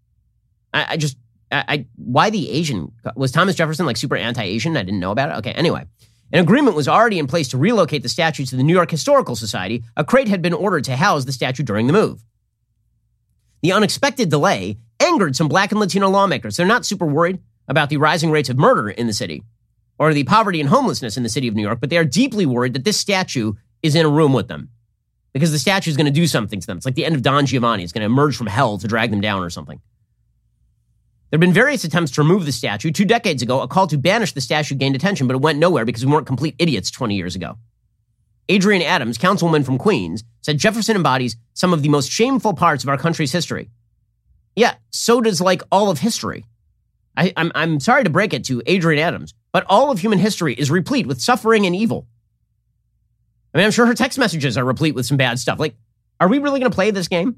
A: Why the Asian? Was Thomas Jefferson like super anti-Asian? I didn't know about it. Okay, anyway. An agreement was already in place to relocate the statue to the New York Historical Society. A crate had been ordered to house the statue during the move. The unexpected delay angered some Black and Latino lawmakers. They're not super worried about the rising rates of murder in the city or the poverty and homelessness in the city of New York, but they are deeply worried that this statue is in a room with them because the statue is going to do something to them. It's like the end of Don Giovanni. It's going to emerge from hell to drag them down or something. There have been various attempts to remove the statue. 2 decades ago, a call to banish the statue gained attention, but it went nowhere because we weren't complete idiots 20 years ago. Adrienne Adams, councilwoman from Queens, said Jefferson embodies some of the most shameful parts of our country's history. Yeah, so does like all of history. I'm sorry to break it to Adrienne Adams, but all of human history is replete with suffering and evil. I mean, I'm sure her text messages are replete with some bad stuff. Like, are we really going to play this game?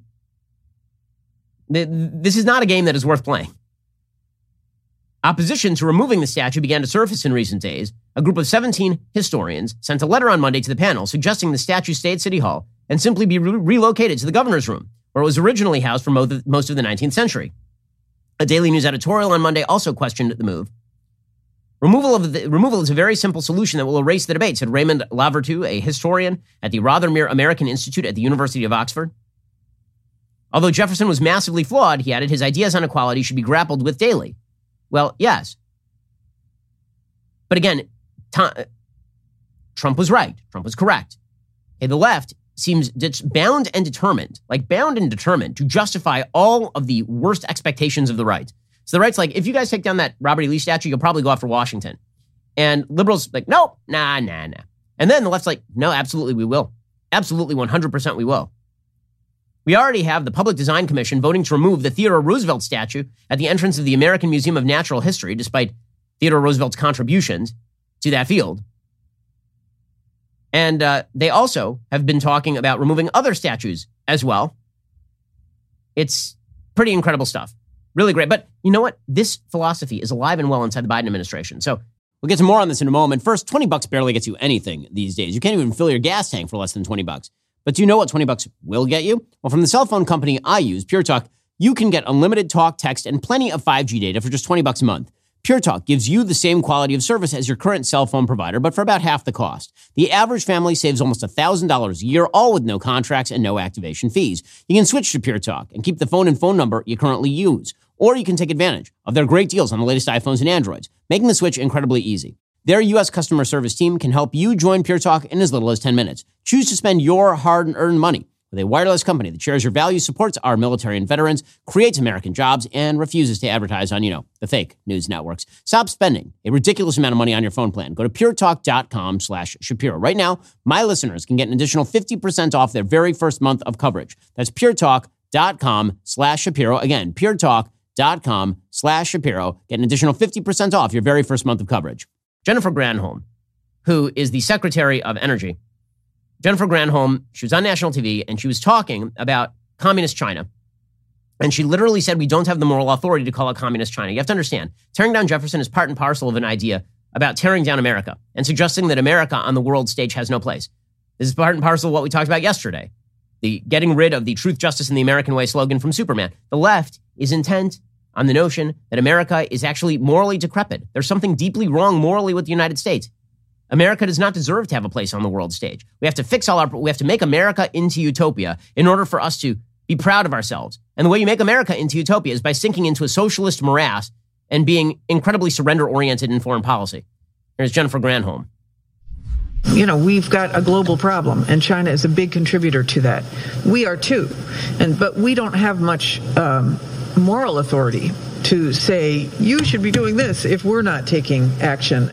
A: This is not a game that is worth playing. Opposition to removing the statue began to surface in recent days. A group of 17 historians sent a letter on Monday to the panel suggesting the statue stay at City Hall and simply be relocated to the governor's room, where it was originally housed for most of the 19th century. A Daily News editorial on Monday also questioned the move. Removal is a very simple solution that will erase the debate, said Raymond Lavertu, a historian at the Rothermere American Institute at the University of Oxford. Although Jefferson was massively flawed, he added, his ideas on equality should be grappled with daily. Well, yes. But again, Trump was right. Trump was correct. Okay, the left seems bound and determined to justify all of the worst expectations of the right. So the right's like, if you guys take down that Robert E. Lee statue, you'll probably go after Washington. And liberals like, nope, nah. And then the left's like, no, absolutely we will. Absolutely 100% we will. We already have the Public Design Commission voting to remove the Theodore Roosevelt statue at the entrance of the American Museum of Natural History, despite Theodore Roosevelt's contributions to that field. And they also have been talking about removing other statues as well. It's pretty incredible stuff. Really great. But you know what? This philosophy is alive and well inside the Biden administration. So We'll get to more on this in a moment. First, $20 barely gets you anything these days. You can't even fill your gas tank for less than $20. But do you know what $20 will get you? Well, from the cell phone company I use, Pure Talk, you can get unlimited talk, text, and plenty of 5G data for just $20 a month. Pure Talk gives you the same quality of service as your current cell phone provider, but for about half the cost. The average family saves almost $1,000 a year, all with no contracts and no activation fees. You can switch to Pure Talk and keep the phone and phone number you currently use. Or you can take advantage of their great deals on the latest iPhones and Androids, making the switch incredibly easy. Their U.S. customer service team can help you join Pure Talk in as little as 10 minutes. Choose to spend your hard-earned money with a wireless company that shares your values, supports our military and veterans, creates American jobs, and refuses to advertise on, the fake news networks. Stop spending a ridiculous amount of money on your phone plan. Go to puretalk.com/Shapiro. Right now, my listeners can get an additional 50% off their very first month of coverage. That's puretalk.com/Shapiro. Again, puretalk.com/Shapiro. Get an additional 50% off your very first month of coverage. Jennifer Granholm, who is the Secretary of Energy. Jennifer Granholm, she was on national TV, and she was talking about communist China. And she literally said, we don't have the moral authority to call it communist China. You have to understand, tearing down Jefferson is part and parcel of an idea about tearing down America and suggesting that America on the world stage has no place. This is part and parcel of what we talked about yesterday, the getting rid of the truth, justice, and the American way slogan from Superman. The left is intent on the notion that America is actually morally decrepit. There's something deeply wrong morally with the United States. America does not deserve to have a place on the world stage. We have to we have to make America into utopia in order for us to be proud of ourselves. And the way you make America into utopia is by sinking into a socialist morass and being incredibly surrender-oriented in foreign policy. Here's Jennifer Granholm.
G: We've got a global problem, and China is a big contributor to that. We are too. But we don't have much moral authority to say, you should be doing this if we're not taking action.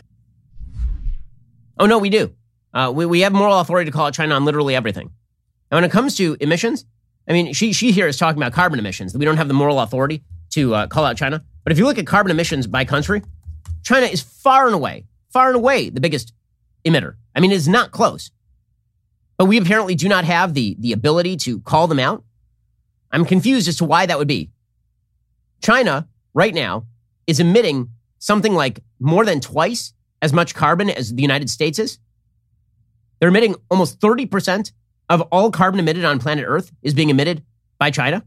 A: Oh, no, we do. We have moral authority to call it China on literally everything. Now, when it comes to emissions, she here is talking about carbon emissions, that we don't have the moral authority to call out China. But if you look at carbon emissions by country, China is far and away the biggest emitter. It is not close. But we apparently do not have the ability to call them out. I'm confused as to why that would be. China, right now, is emitting something like more than twice as much carbon as the United States is. They're emitting almost 30% of all carbon emitted on planet Earth is being emitted by China.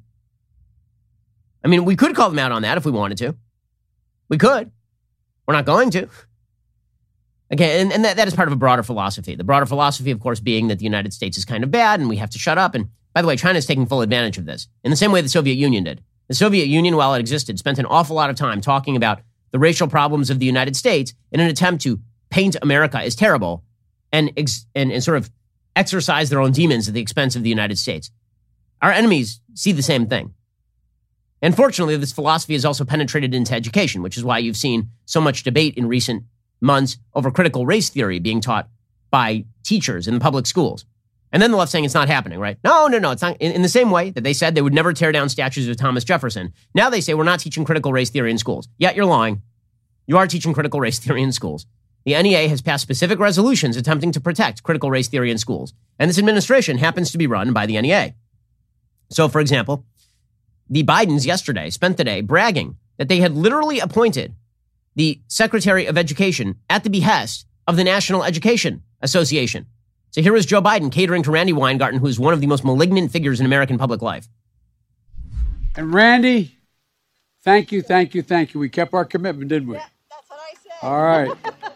A: We could call them out on that if we wanted to. We could. We're not going to. Okay, and that is part of a broader philosophy. The broader philosophy, of course, being that the United States is kind of bad and we have to shut up. And by the way, China is taking full advantage of this in the same way the Soviet Union did. The Soviet Union, while it existed, spent an awful lot of time talking about the racial problems of the United States in an attempt to paint America as terrible and sort of exercise their own demons at the expense of the United States. Our enemies see the same thing. And fortunately, this philosophy has also penetrated into education, which is why you've seen so much debate in recent months over critical race theory being taught by teachers in the public schools. And then the left saying it's not happening, right? No, it's not. In the same way that they said they would never tear down statues of Thomas Jefferson, now they say we're not teaching critical race theory in schools. Yet you're lying. You are teaching critical race theory in schools. The NEA has passed specific resolutions attempting to protect critical race theory in schools. And this administration happens to be run by the NEA. So, for example, the Bidens yesterday spent the day bragging that they had literally appointed the Secretary of Education at the behest of the National Education Association. So here is Joe Biden catering to Randy Weingarten, who is one of the most malignant figures in American public life.
H: And Randy, thank you. We kept our commitment, didn't we?
I: Yeah, that's what I said.
H: All right.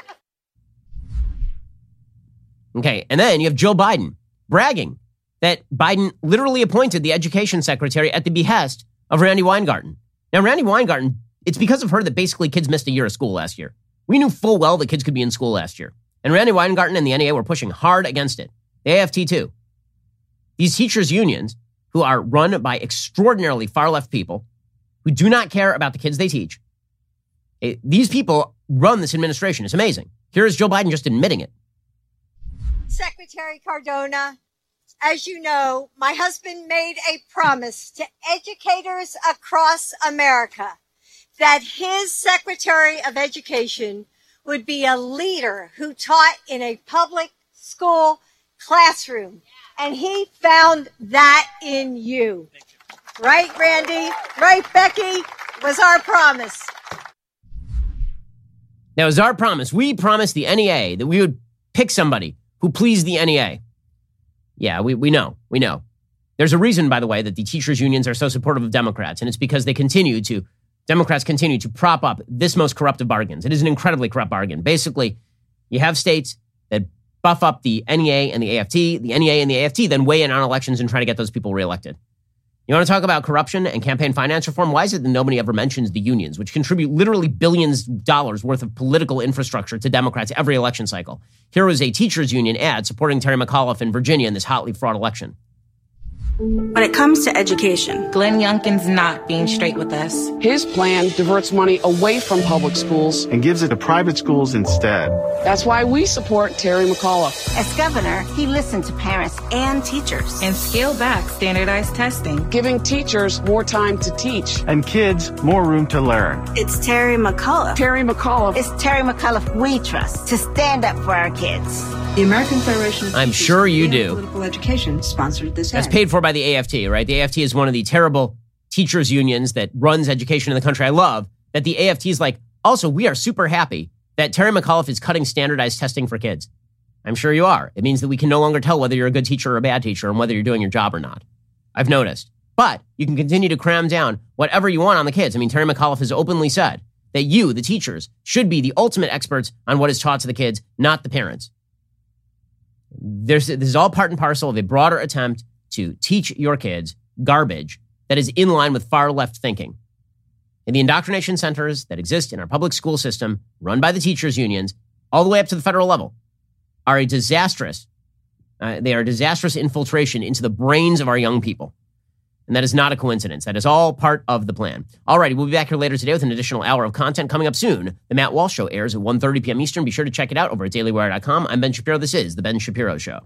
A: Okay, and then you have Joe Biden bragging that Biden literally appointed the education secretary at the behest of Randy Weingarten. Now, Randy Weingarten, it's because of her that basically kids missed a year of school last year. We knew full well that kids could be in school last year. And Randy Weingarten and the NEA were pushing hard against it. The AFT too. These teachers' unions, who are run by extraordinarily far-left people who do not care about the kids they teach, these people run this administration. It's amazing. Here is Joe Biden just admitting it.
I: Secretary Cardona, as you know, my husband made a promise to educators across America that his Secretary of Education would be a leader who taught in a public school classroom. And he found that in you. Right, Randy? Right, Becky? Was our promise.
A: That was our promise. We promised the NEA that we would pick somebody who pleased the NEA. Yeah, we know. There's a reason, by the way, that the teachers' unions are so supportive of Democrats, and it's because Democrats continue to prop up this most corrupt of bargains. It is an incredibly corrupt bargain. Basically, you have states that buff up the NEA and the AFT. The NEA and the AFT then weigh in on elections and try to get those people reelected. You want to talk about corruption and campaign finance reform? Why is it that nobody ever mentions the unions, which contribute literally billions of dollars worth of political infrastructure to Democrats every election cycle? Here was a teachers union ad supporting Terry McAuliffe in Virginia in this hotly fraught election.
J: When it comes to education,
K: Glenn Youngkin's not being straight with us.
L: His plan diverts money away from public schools
M: and gives it to private schools instead.
L: That's why we support Terry McAuliffe.
N: As governor, he listened to parents and teachers.
K: And scaled back standardized testing.
L: Giving teachers more time to teach.
M: And kids more room to learn.
N: It's Terry McAuliffe.
L: Terry McAuliffe.
N: It's Terry McAuliffe we trust to stand up for our kids.
J: The American Federation of
A: I'm sure you do.
J: Political Education sponsored this ad.
A: That's paid for by the AFT, right? The AFT is one of the terrible teachers unions that runs education in the country. I love that the AFT is like, also, we are super happy that Terry McAuliffe is cutting standardized testing for kids. I'm sure you are. It means that we can no longer tell whether you're a good teacher or a bad teacher and whether you're doing your job or not. I've noticed. But you can continue to cram down whatever you want on the kids. I mean, Terry McAuliffe has openly said that you, the teachers, should be the ultimate experts on what is taught to the kids, not the parents. This is all part and parcel of a broader attempt to teach your kids garbage that is in line with far left thinking. And the indoctrination centers that exist in our public school system, run by the teachers' unions, all the way up to the federal level, are a disastrous. They are a disastrous infiltration into the brains of our young people. And that is not a coincidence. That is all part of the plan. All righty, we'll be back here later today with an additional hour of content coming up soon. The Matt Walsh Show airs at 1:30 p.m. Eastern. Be sure to check it out over at dailywire.com. I'm Ben Shapiro. This is The Ben Shapiro Show.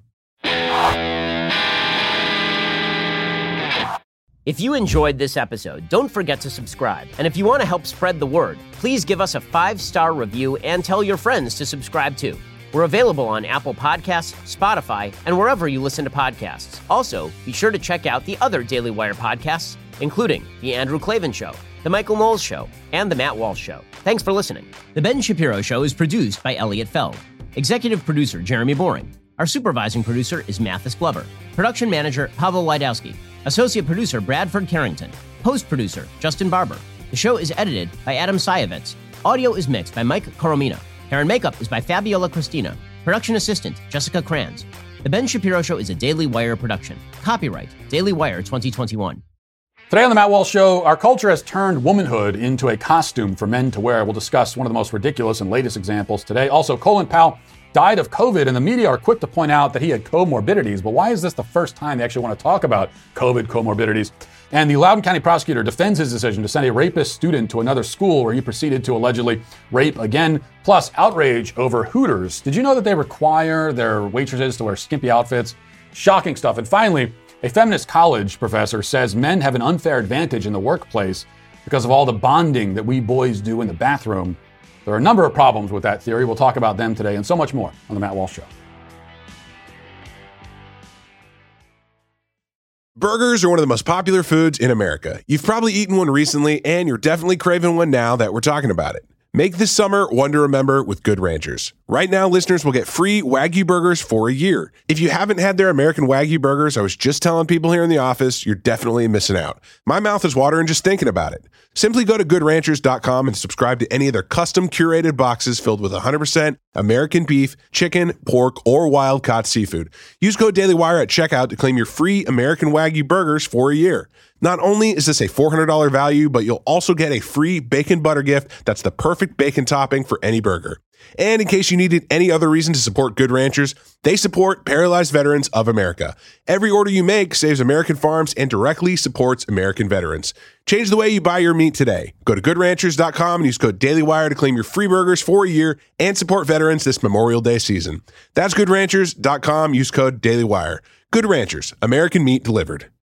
A: If you enjoyed this episode, don't forget to subscribe. And if you want to help spread the word, please give us a 5-star review and tell your friends to subscribe too. We're available on Apple Podcasts, Spotify, and wherever you listen to podcasts. Also, be sure to check out the other Daily Wire podcasts, including The Andrew Klavan Show, The Michael Knowles Show, and The Matt Walsh Show. Thanks for listening. The Ben Shapiro Show is produced by Elliot Feld. Executive producer, Jeremy Boring. Our supervising producer is Mathis Glover. Production manager, Pavel Wydowski. Associate producer, Bradford Carrington. Post-producer, Justin Barber. The show is edited by Adam Sayevitz. Audio is mixed by Mike Coromina. Hair and makeup is by Fabiola Cristina. Production assistant, Jessica Kranz. The Ben Shapiro Show is a Daily Wire production. Copyright, Daily Wire 2021.
O: Today on The Matt Walsh Show, our culture has turned womanhood into a costume for men to wear. We'll discuss one of the most ridiculous and latest examples today. Also, Colin Powell died of COVID, and the media are quick to point out that he had comorbidities. But why is this the first time they actually want to talk about COVID comorbidities? And the Loudoun County prosecutor defends his decision to send a rapist student to another school where he proceeded to allegedly rape again, plus outrage over Hooters. Did you know that they require their waitresses to wear skimpy outfits? Shocking stuff. And finally, a feminist college professor says men have an unfair advantage in the workplace because of all the bonding that we boys do in the bathroom. There are a number of problems with that theory. We'll talk about them today and so much more on The Matt Walsh Show.
P: Burgers are one of the most popular foods in America. You've probably eaten one recently, and you're definitely craving one now that we're talking about it. Make this summer one to remember with Good Ranchers. Right now, listeners will get free Wagyu burgers for a year. If you haven't had their American Wagyu burgers, I was just telling people here in the office, you're definitely missing out. My mouth is watering just thinking about it. Simply go to goodranchers.com and subscribe to any of their custom curated boxes filled with 100% American beef, chicken, pork, or wild-caught seafood. Use code DailyWire at checkout to claim your free American Wagyu burgers for a year. Not only is this a $400 value, but you'll also get a free bacon butter gift that's the perfect bacon topping for any burger. And in case you needed any other reason to support Good Ranchers, they support Paralyzed Veterans of America. Every order you make saves American farms and directly supports American veterans. Change the way you buy your meat today. Go to goodranchers.com and use code DailyWire to claim your free burgers for a year and support veterans this Memorial Day season. That's goodranchers.com. Use code DailyWire. Good Ranchers, American meat delivered.